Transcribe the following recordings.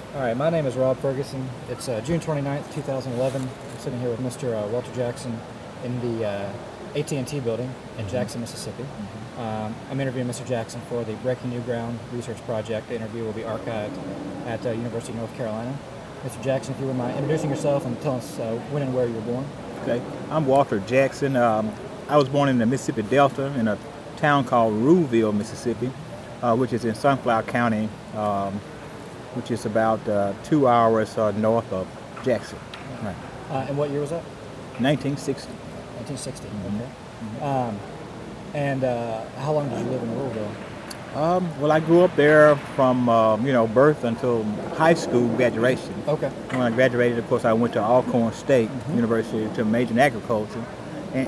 All right, my name is Rob Ferguson. It's June 29th, 2011. I'm sitting here with Mr. Walter Jackson in the AT&T building in Jackson, Mississippi. I'm interviewing Mr. Jackson for the Breaking New Ground Research Project. The interview will be archived at University of North Carolina. Mr. Jackson, if you wouldn't mind introducing yourself and telling us when and where you were born. Okay, I'm Walter Jackson. I was born in the Mississippi Delta in a town called Ruleville, Mississippi, which is in Sunflower County, which is about 2 hours north of Jackson. Right. And what year was that? 1960. 1960. Okay. And how long did you live in Louisville? Well, I grew up there from birth until high school graduation. Okay. When I graduated, of course, I went to Alcorn State University to major in agriculture, and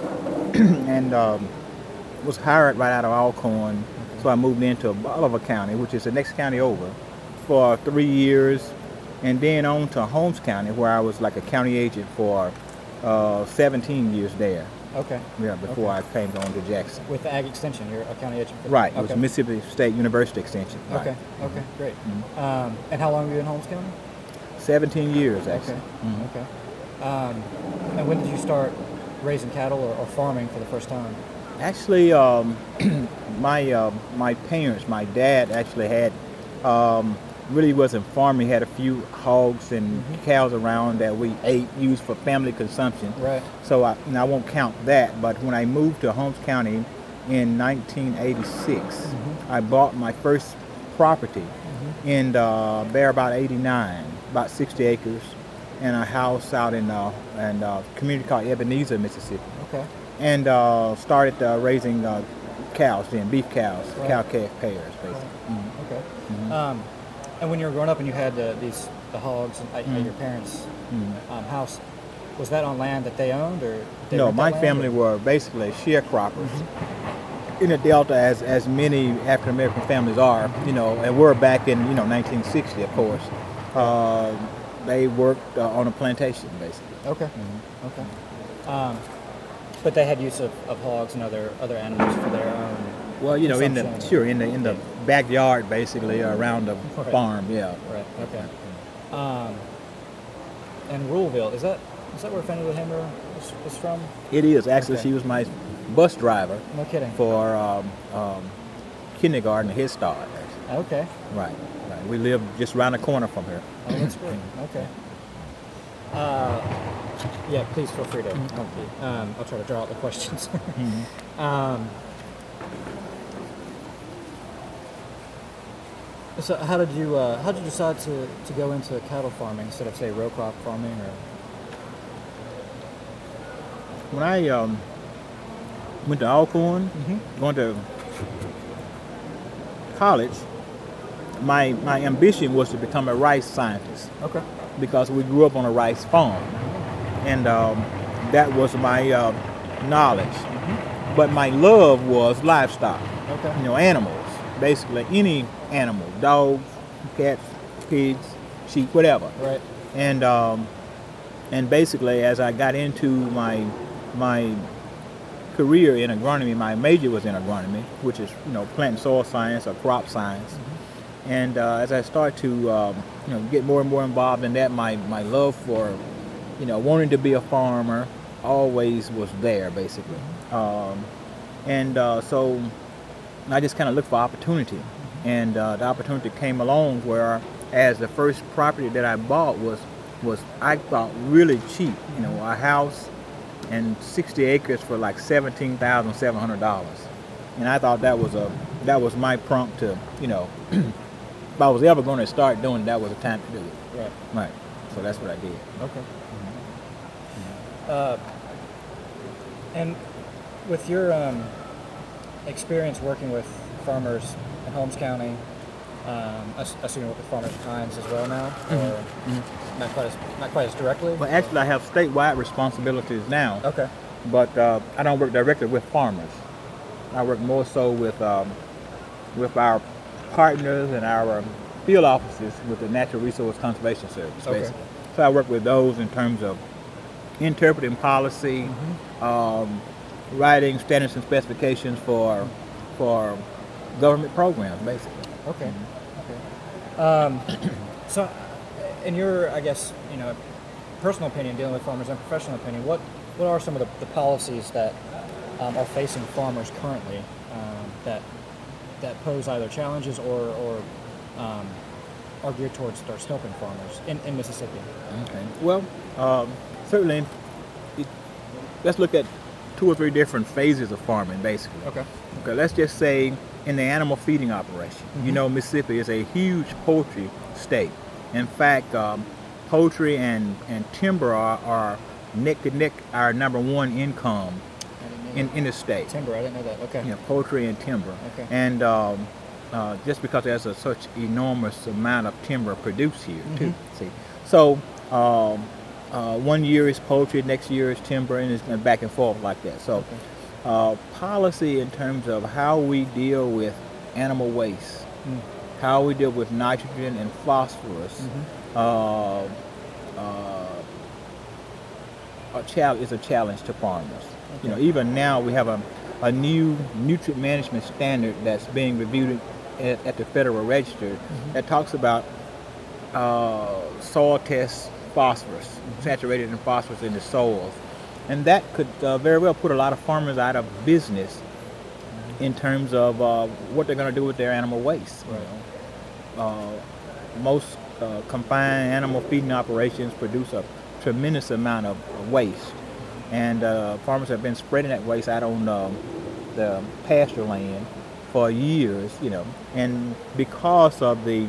was hired right out of Alcorn. So I moved into Bolivar County, which is the next county over, for 3 years, and then on to Holmes County, where I was like a county agent for 17 years there. Okay. Yeah, before I came on to Jackson. With the Ag Extension, you're a county agent. Right. It Okay. was Mississippi State University Extension. Right. Okay. Okay. Great. And how long were you in Holmes County? 17 years, actually. Okay. And when did you start raising cattle or farming for the first time? Actually, my parents, my dad actually had, really wasn't farming. He had a few hogs and cows around that we used for family consumption. Right. So I won't count that, but when I moved to Holmes County in 1986, I bought my first property in there about 89, about 60 acres, and a house out in a community called Ebenezer, Mississippi. Okay. And started raising cows then, beef cows, Right. cow-calf pairs, basically. Okay. And when you were growing up and you had the hogs at your parents' house, was that on land that they owned, or did they No, rent that my land, family or? were basically sharecroppers in the Delta, as many African American families are, and we're back in 1960, of course. They worked on a plantation, basically. Okay. Okay. But they had use of hogs and other animals for their own. Well, in the backyard, basically, around the Right. farm, yeah. Right. Okay. And Ruleville, is that where Fannie Lou Hamer was from? It is. Actually, Okay. she was my bus driver No kidding. for kindergarten and Head Start, actually. Okay. Right. We live just around the corner from her. Oh, that's great. Okay. Yeah, please feel free to. I'll try to draw out the questions. So, how did you decide to go into cattle farming instead of, say, row crop farming, or? When I went to Alcorn, going to college, my ambition was to become a rice scientist Okay. because we grew up on a rice farm, and that was my knowledge. But my love was livestock, Okay. animals, basically any animal, dogs, cats, pigs, sheep, whatever. Right. And basically, as I got into my career in agronomy, my major was in agronomy, which is plant and soil science or crop science. And as I started to get more and more involved in that, my love for wanting to be a farmer always was there, basically. So I just kind of looked for opportunity, and the opportunity came along where, as the first property that I bought was I thought really cheap, a house and 60 acres for like $17,700, and I thought that was my prompt to if I was ever going to start doing it, that was the time to do it. Right. Right. So that's what I did. Okay. And with your experience working with farmers in Holmes County, I assume you work with farmers at Hines as well now, or not quite as directly. Well, actually, I have statewide responsibilities now, Okay. but I don't work directly with farmers. I work more so with our partners and our field offices with the Natural Resource Conservation Service, Okay. basically. So I work with those in terms of interpreting policy, writing standards and specifications for government programs, basically. Okay. Okay. So in your, I guess, personal opinion, dealing with farmers and professional opinion, what are some of the policies that are facing farmers currently that pose either challenges or are geared towards helping farmers in Mississippi? Okay. Well, certainly, let's look at 2 or 3 different phases of farming, basically. Okay. Okay. Let's just say in the animal feeding operation. Mm-hmm. Mississippi is a huge poultry state. In fact, poultry and timber are neck to neck our number 1 income in the state. Timber, I didn't know that. Okay. Yeah, poultry and timber. Okay. And just because there's such enormous amount of timber produced here, too. See, so 1 year is poultry, next year is timber, and it's back and forth like that. So, policy in terms of how we deal with animal waste, how we deal with nitrogen and phosphorus, is a challenge to farmers. Okay. Even now we have a new nutrient management standard that's being reviewed at the Federal Register that talks about soil test phosphorus, saturated in phosphorus in the soils. And that could very well put a lot of farmers out of business in terms of what they're going to do with their animal waste. Right. Most confined animal feeding operations produce a tremendous amount of waste. And farmers have been spreading that waste out on the pasture land for years, and because of the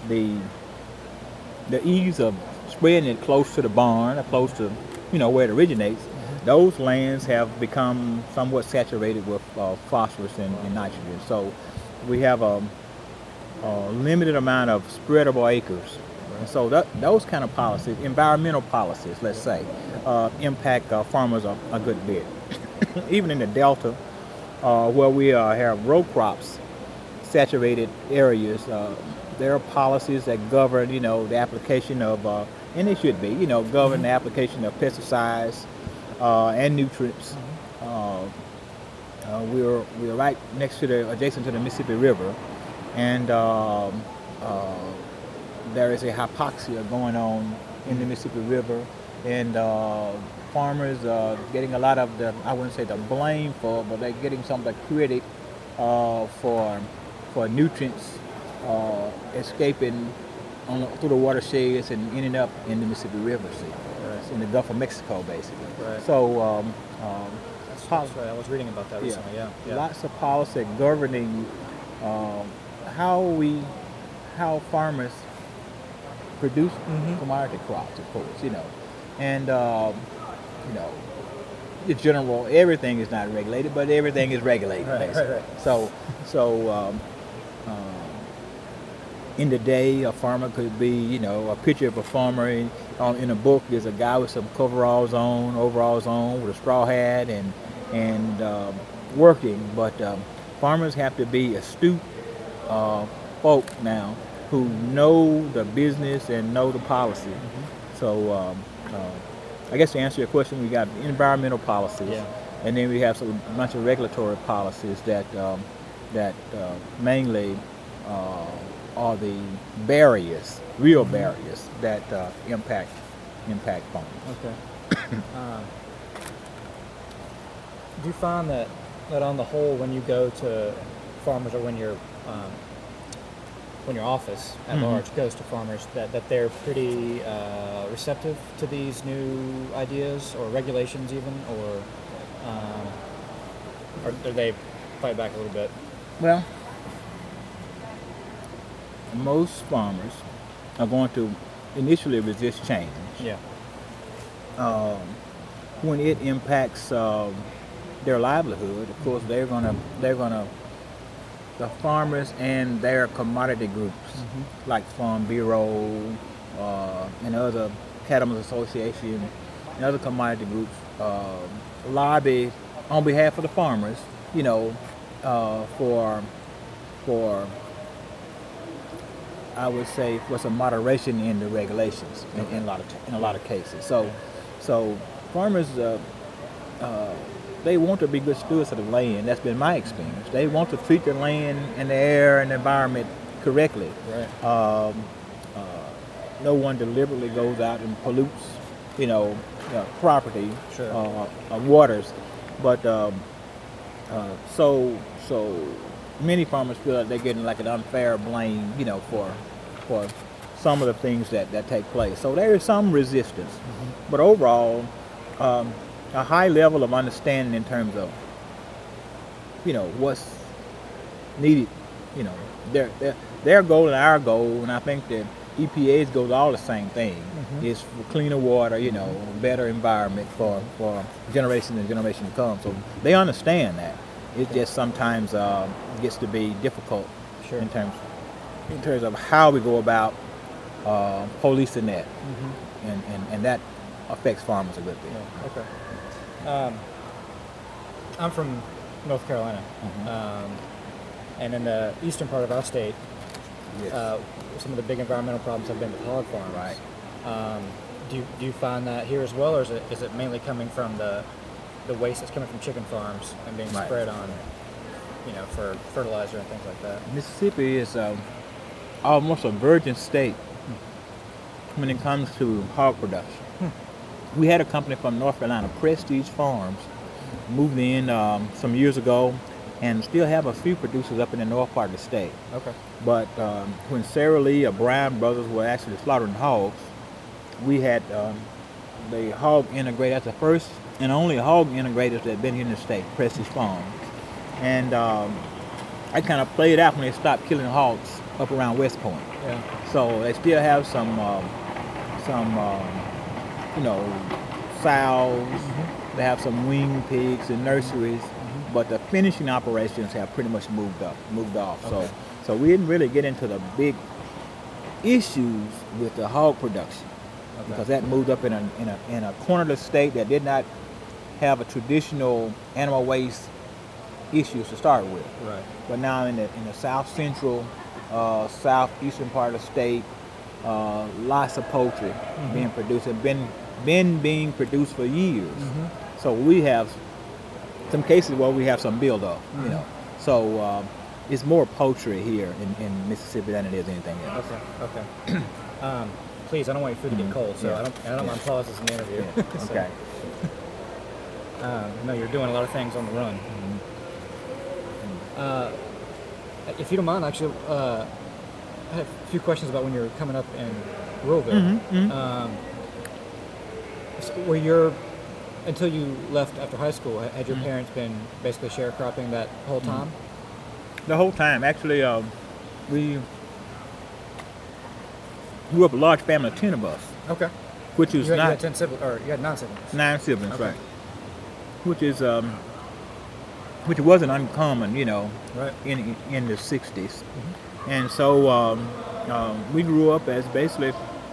ease of spreading it close to the barn, or close to, where it originates, those lands have become somewhat saturated with phosphorus and nitrogen. So we have a limited amount of spreadable acres. And so those kind of policies, environmental policies, let's say, impact farmers a good bit. Even in the Delta, where we have row crops, saturated areas, there are policies that govern, the application of, and they should be, govern the application of pesticides and nutrients. We're right next to adjacent to the Mississippi River, and there is a hypoxia going on in the Mississippi River, and farmers getting a lot of I wouldn't say the blame for, but they're getting some of the credit for nutrients escaping through the watersheds and ending up in the Mississippi River, in the Gulf of Mexico, basically. Right. So That's right. I was reading about that recently. Yeah. Lots of policy governing how farmers produce commodity crops, of course, and in general, everything is not regulated, but everything is regulated, basically. Right. So in the day, a farmer could be, a picture of a farmer in a book is a guy with some overalls on, with a straw hat and working. But farmers have to be astute folk now who know the business and know the policy. So I guess to answer your question, we got environmental policies, and then we have a bunch of regulatory policies that mainly are the barriers, real barriers that impact farmers. Okay. Do you find that on the whole, when you go to farmers, or when your office at large goes to farmers, that they're pretty receptive to these new ideas or regulations, even, or do they fight back a little bit? Well, most farmers are going to initially resist change. Yeah. When it impacts their livelihood, of course, they're gonna the farmers and their commodity groups, like Farm Bureau and other Cattlemen's Association and other commodity groups, lobby on behalf of the farmers, for I would say for some moderation in the regulations in a lot of cases. So farmers they want to be good stewards of the land. That's been my experience. They want to treat the land and the air and the environment correctly. Right. no one deliberately goes out and pollutes, property, Sure. waters. But so many farmers feel like they're getting like an unfair blame, for some of the things that take place. So there is some resistance, but overall, a high level of understanding in terms of, what's needed, their goal and our goal, and I think that EPA's goal is all the same thing, is for cleaner water, better environment for generation and generation to come. So they understand that. It just sometimes gets to be difficult Sure. in terms of how we go about policing that, and that affects farmers a good bit. Yeah. Okay. I'm from North Carolina, and in the eastern part of our state, Yes. some of the big environmental problems have been with hog farms. Right. Do you find that here as well, or is it mainly coming from the waste that's coming from chicken farms and being Right. spread on, for fertilizer and things like that? Mississippi is almost a virgin state when it comes to hog production. We had a company from North Carolina, Prestige Farms, moved in some years ago, and still have a few producers up in the north part of the state. Okay. But when Sarah Lee or Brown Brothers were actually slaughtering hogs, we had the hog integrator. That's the first and only hog integrators that had been here in the state, Prestige Farms. And I kind of played out when they stopped killing hogs up around West Point. Yeah. So they still have some sows. They have some wing pigs and nurseries, but the finishing operations have pretty much moved off. Okay. So we didn't really get into the big issues with the hog production, because that moved up in a corner of the state that did not have a traditional animal waste issues to start with. Right. But now in the south central, southeastern part of the state, lots of poultry being produced and been being produced for years. So we have some cases where we have some buildup, So it's more poultry here in Mississippi than it is anything else. Okay. Please, I don't want your food to get cold, so I don't mind pauses in the interview. Yeah. So, Okay. no, you're doing a lot of things on the run. If you don't mind, actually, I have a few questions about when you were coming up in Ruralville. So until you left after high school, had your parents been basically sharecropping that whole time? The whole time, actually, we grew up a large family of 10 of us, Okay. which is You had not 10 siblings, or you had 9 siblings. 9 siblings, Okay. right? Which wasn't uncommon, Right. in the 60s. And so we grew up as basically,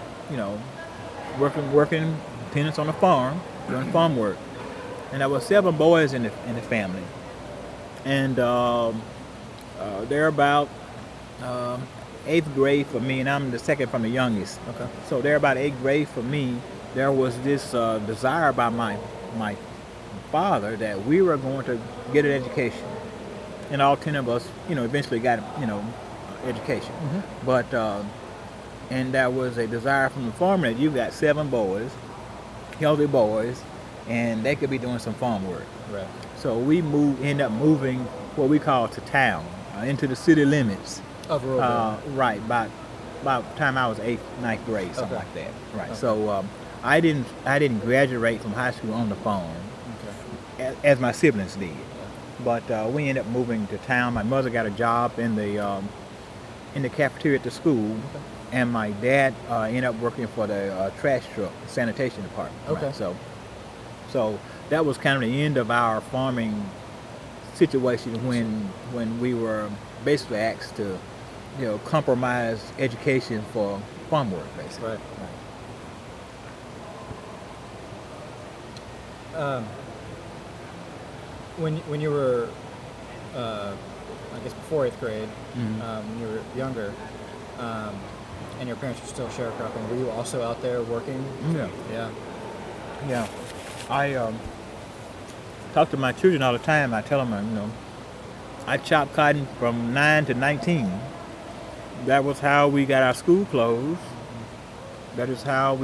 working tenants on a farm, doing farm work. And there were 7 boys in the family. And they're about 8th grade for me, and I'm the second from the youngest. Okay. So they're about 8th grade for me. There was this desire by my father that we were going to get an education, and all 10 of us, eventually got, education. But and there was a desire from the farmer that you got 7 boys, healthy boys, and they could be doing some farm work. Right. So we end up moving what we call to town, into the city limits. Of Ruralville. Right, about the time I was 8th, 9th grade, something Okay. like that. Right. Okay. So I didn't graduate from high school on the farm Okay. as my siblings did, but we ended up moving to town. My mother got a job in the cafeteria at the school, and my dad ended up working for the trash truck sanitation department. Okay. Right? So that was kind of the end of our farming situation when we were basically asked to, compromise education for farm work, basically. Right. When you were, I guess before 8th grade, when you were younger, and your parents were still sharecropping, were you also out there working? Yeah. Yeah. Yeah. I talk to my children all the time. I tell them, I chopped cotton from 9 to 19. That was how we got our school clothes. That is how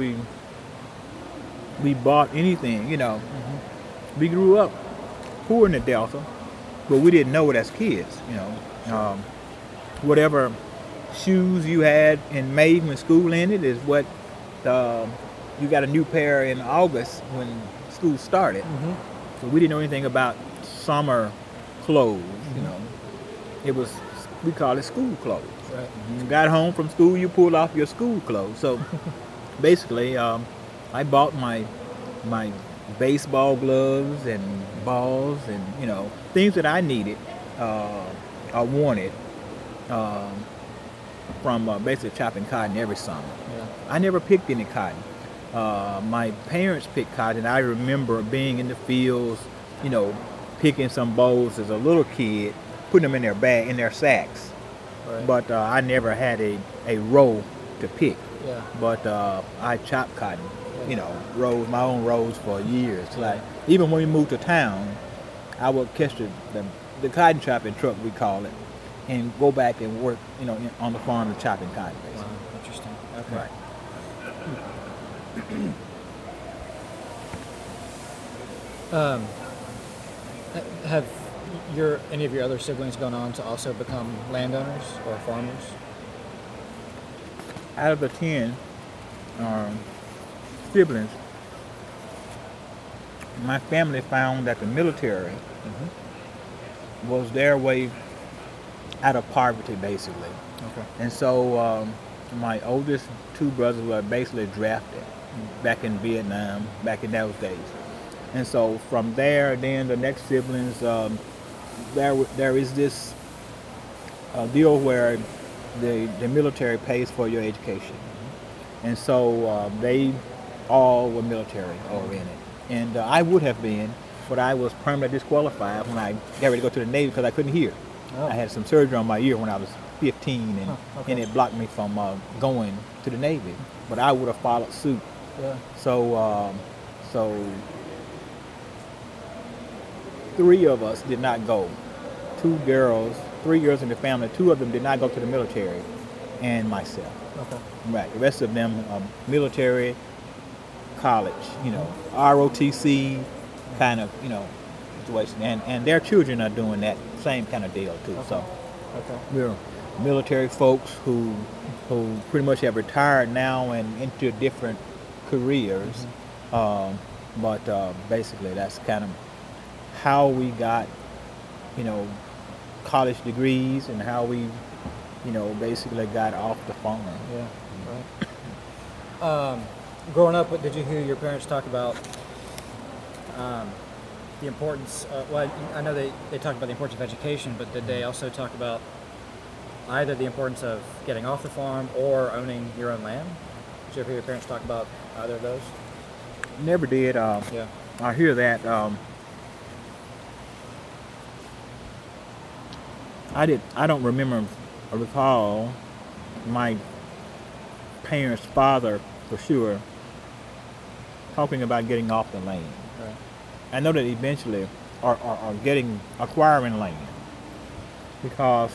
we bought anything. We grew up poor in the Delta, but we didn't know it as kids. Whatever shoes you had in May when school ended is what you got a new pair in August when school started. So we didn't know anything about summer clothes. It was, we call it school clothes. Right. You got home from school, you pulled off your school clothes. So basically, I bought my baseball gloves and balls and things that I needed or wanted from basically chopping cotton every summer. Yeah. I never picked any cotton. My parents picked cotton. I remember being in the fields, picking some bowls as a little kid, putting them in their bag, in their sacks. Right. But I never had a row to pick. Yeah. But I chopped cotton, rows, my own rows for years. Like even when we moved to town, I would catch the cotton chopping truck, we call it, and go back and work, on the farm and chopping cotton. Basically. Wow, interesting. Okay. Right. Have any of your other siblings gone on to also become landowners or farmers? Out of the 10 siblings, my family found that the military was their way out of poverty, basically. Okay. And so my oldest two brothers were basically drafted back in Vietnam, back in those days. And so from there, then the next siblings, there is this deal where the military pays for your education. And so they all were military oriented. And I would have been, but I was permanently disqualified when I got ready to go to the Navy because I couldn't hear. Oh. I had some surgery on my ear when I was 15, and, okay. and it blocked me from going to the Navy. But I would have followed suit. Yeah. So 3 of us did not go. 3 girls in the family. 2 of them did not go to the military, and myself. Okay. Right. The rest of them, military, college, ROTC kind of, situation. And their children are doing that same kind of deal too. Okay. So Okay. we're military folks who pretty much have retired now and into different careers. But basically that's kind of how we got, college degrees and how we, basically got off the farm. Yeah. Right. Growing up, did you hear your parents talk about the importance? I know they talked about the importance of education, but did they also talk about either the importance of getting off the farm or owning your own land? Did you ever hear your parents talk about either of those? Never did. Yeah. I hear that. I don't remember or recall my parents' father for sure talking about getting off the land. Right. I know that eventually are acquiring land because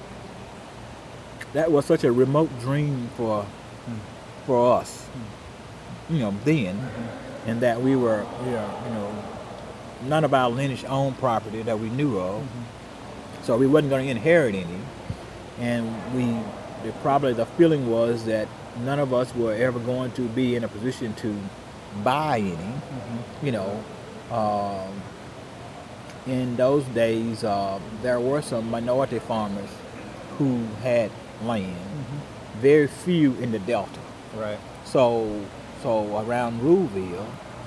that was such a remote dream for us, then, and that we were, none of our lineage owned property that we knew of, so we wasn't going to inherit any, and probably the feeling was that none of us were ever going to be in a position to buy any, in those days, there were some minority farmers who had land, very few in the Delta. Right. So around Ruleville,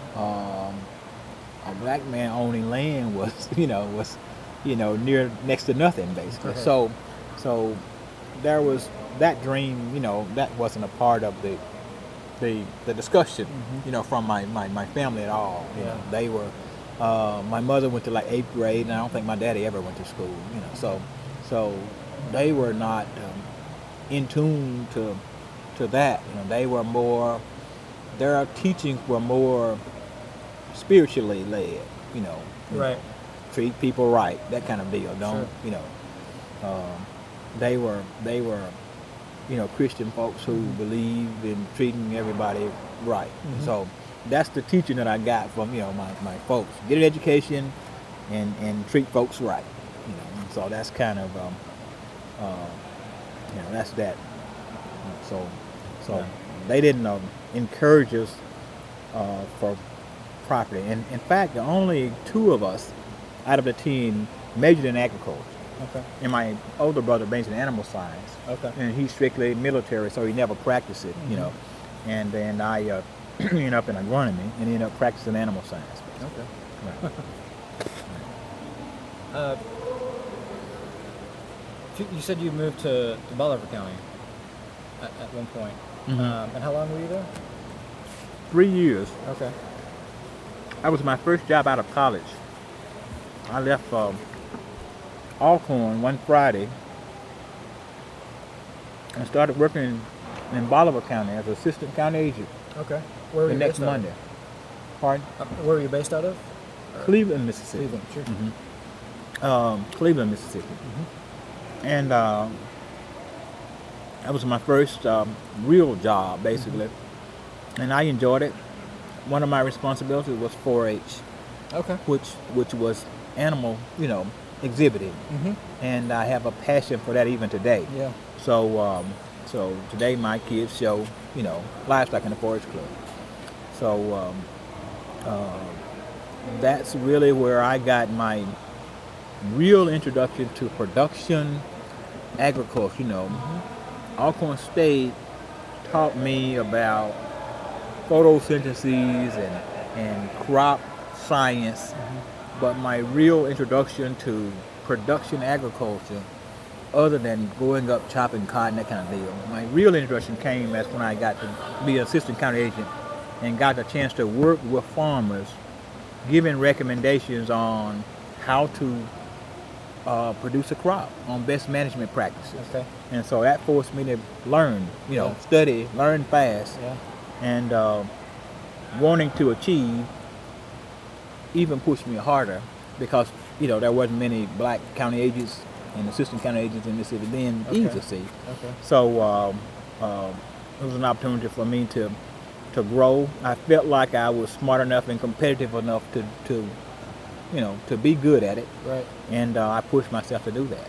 a black man owning land was near next to nothing basically. Okay. So there was that dream, that wasn't a part of the discussion, from my family at all. Yeah. They were. My mother went to like 8th grade, and I don't think my daddy ever went to school. So they were not in tune to that. They were more. Their teachings were more spiritually led. Right. Treat people right, that kind of deal. Don't Sure. They were Christian folks who believe in treating everybody right. So that's the teaching that I got from my folks. Get an education and treat folks right. And so that's kind of that's that. So Yeah. they didn't encourage us for property. And in fact, the only 2 of us out of the 10 majored in agriculture. Okay. And my older brother majored in animal science. Okay. And he's strictly military, so he never practiced it, And then I ended up in agronomy and ended up practicing animal science. Okay. Right. You said you moved to Bolivar County at one point. And how long were you there? 3 years. Okay. That was my first job out of college. I left Alcorn one Friday and started working in Bolivar County as assistant county agent Okay. Where were the you next based out of? Monday. Pardon? Where were you based out of? Cleveland, Mississippi. Cleveland, sure. Cleveland, Mississippi. And that was my first real job, basically. And I enjoyed it. One of my responsibilities was 4-H, Okay. which was animal, exhibiting. And I have a passion for that even today. Yeah. So today my kids show, livestock in the 4-H club. So that's really where I got my real introduction to production agriculture. Alcorn State taught me about photosynthesis and crop science, but my real introduction to production agriculture, other than going up chopping cotton, that kind of deal, my real introduction came as when I got to be assistant county agent and got the chance to work with farmers, giving recommendations on how to produce a crop, on best management practices. Okay. And so that forced me to learn, Yeah. study, learn fast, Yeah. and wanting to achieve even pushed me harder because, there wasn't many black county agents and assistant county agents in Mississippi then either, see. Okay. So it was an opportunity for me to grow. I felt like I was smart enough and competitive enough to be good at it. Right. And I pushed myself to do that.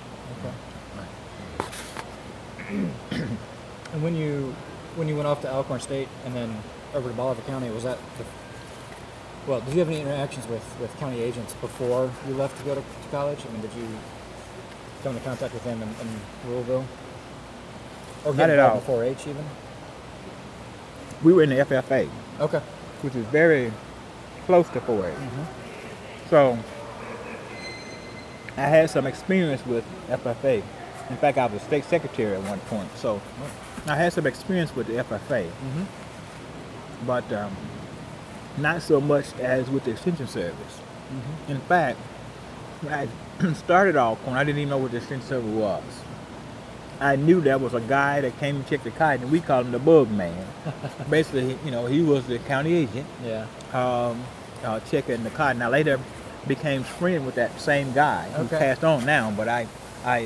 Okay. And when you went off to Alcorn State and then over to Bolivar County, was that did you have any interactions with county agents before you left to go to college? I mean, did you come into contact with them in Louisville? Or Not get at involved all. in 4-H even? We were in the FFA, Okay. which is very close to 4-H. So I had some experience with FFA. In fact, I was state secretary at one point. So I had some experience with the FFA, but not so much as with the Extension Service. In fact, when I started Alcorn, I didn't even know what the Extension Service was. I knew there was a guy that came and checked the cotton, and we called him the bug man. Basically, he was the county agent. Yeah. Checking the cotton. I later became friends with that same guy who's Okay. passed on now, but I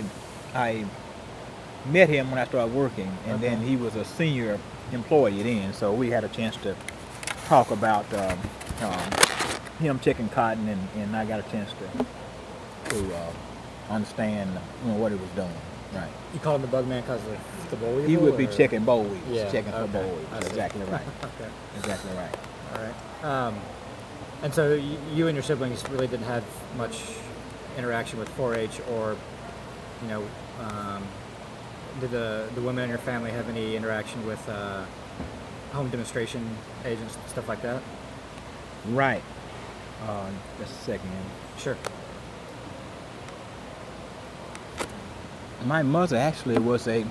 met him when I started working, and then he was a senior employee then, so we had a chance to talk about him checking cotton, and I got a chance to understand what he was doing. Right. You called him the bug man because of the boll weevil? He would be or- checking boll weevils, Yeah, checking for okay. boll I weevils. see. Exactly right. Okay. Exactly right. All right. And so you and your siblings really didn't have much interaction with 4-H, or, did the women in your family have any interaction with home demonstration agents, stuff like that? Right. Just a second. Sure. My mother actually was a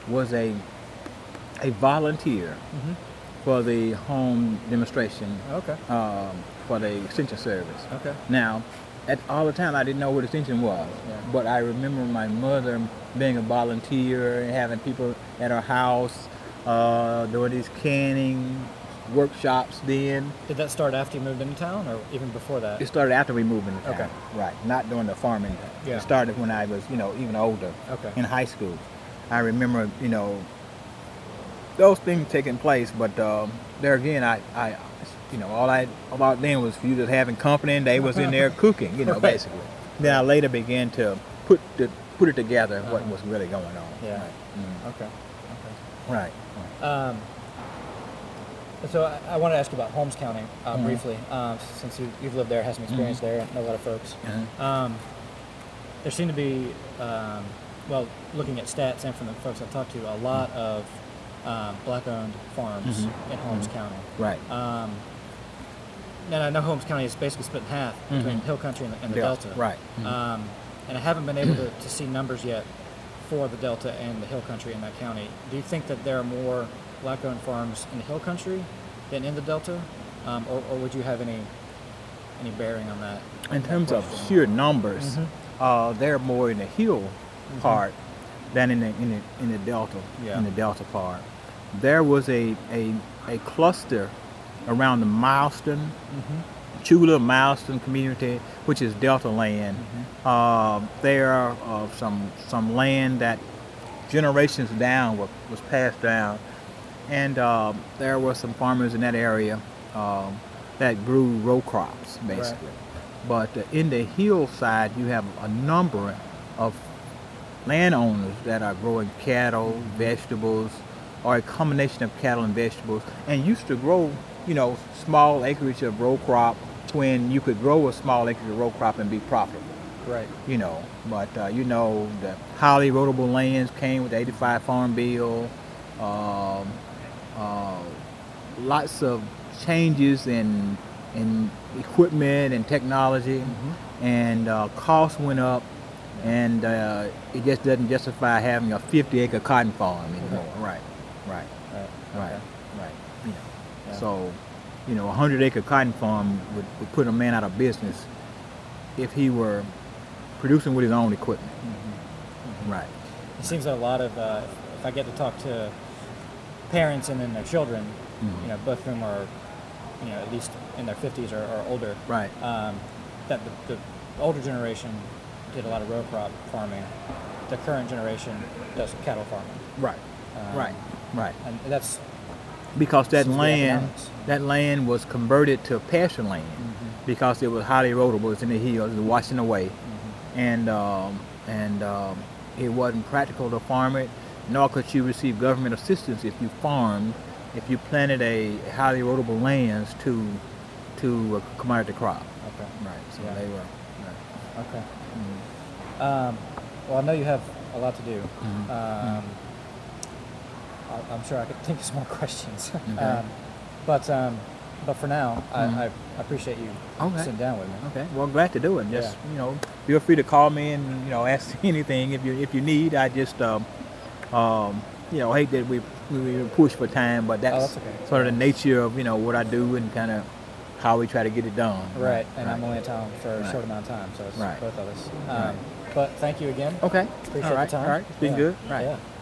volunteer for the home demonstration Okay. for the Extension Service. Okay. Now, at all the time I didn't know what Extension was, Yeah. but I remember my mother being a volunteer and having people at her house doing these canning workshops then. Did that start after you moved into town, or even before that? It started after we moved into town. Okay. Right, not during the farming. Yeah. It started when I was, even older. Okay. In high school. I remember, those things taking place, but there again, I all I about then was you just having company, and they was in there cooking, Right. basically. Then I later began to put it together, what was really going on. Yeah. Right. Okay. Right. So I want to ask you about Holmes County briefly, since you've lived there, had some experience there, know a lot of folks. There seem to be, looking at stats and from the folks I've talked to, a lot of black-owned farms in Holmes County. Right. Now I know Holmes County is basically split in half between Hill Country and the Delta. Right. And I haven't been able to see numbers yet for the Delta and the Hill Country in that county. Do you think that there are more black-owned farms in the Hill Country than in the Delta, or would you have any bearing on that? In terms of sheer numbers, they're more in the hill part than in the Delta. Yeah. In the Delta part, there was a cluster around the Milestone, Chula Milestone community, which is Delta land. There are some land that generations down was passed down, and there were some farmers in that area that grew row crops, basically. Right. But in the hillside, you have a number of landowners that are growing cattle, vegetables, or a combination of cattle and vegetables, and used to grow, small acreage of row crop when you could grow a small acreage of row crop and be profitable. Right. But the highly rotable lands came with the 85 Farm Bill. Lots of changes in equipment and technology, and costs went up, and it just doesn't justify having a 50-acre cotton farm anymore. Right. So, a 100-acre cotton farm would put a man out of business if he were producing with his own equipment. Right. It seems that a lot of, if I get to talk to parents and then their children, both of them are, at least in their 50s or older. Right. That the older generation did a lot of row crop farming. The current generation does cattle farming. Right. Right. And that's because that seems to be economics. land was converted to pasture land because it was highly erodible. It's in the hills, it's washing away, and it wasn't practical to farm it. Nor could you receive government assistance if you planted a highly erodible lands to a commodity crop. Okay. Right. So they were. Right. Okay. Well, I know you have a lot to do. I'm sure I could think of some more questions. Okay. But for now, I appreciate you sitting down with me. Okay. Well, glad to do it. Just feel free to call me and ask anything if you need. I just hate that we push for time, but that's sort of the nature of what I do and kind of how we try to get it done. Right. And I'm only in town for a short amount of time, so it's both of us. But thank you again. Okay. Appreciate the time. All right. It's been good. Right. Yeah.